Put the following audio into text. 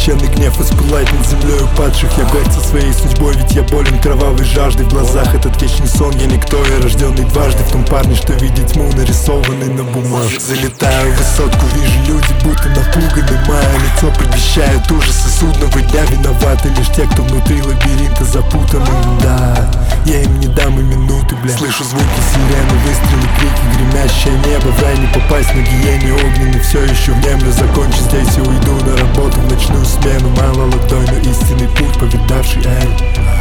священный гнев воспылает над землей упадших. Я горд со своей судьбой, ведь я болен кровавой жаждой. В глазах этот вечный сон, я никто, я рожденный дважды. В том парне, что видит тьму, нарисованный на бумажке. Залетаю в высотку, вижу люди, будто напуганы. Мое лицо предвещает ужасы судного дня. Виноваты лишь те, кто внутри лабиринта запутаны. Да, я им не дам и минуты, бля. Слышу звуки сирены, выстрелы, крики, гремящее небо. В рай не попасть, на гиене огненный все еще внемлю. Закончу здесь и уйду на работу в ночную смену. Мало ладонь, но истинный путь, повидавший Эль.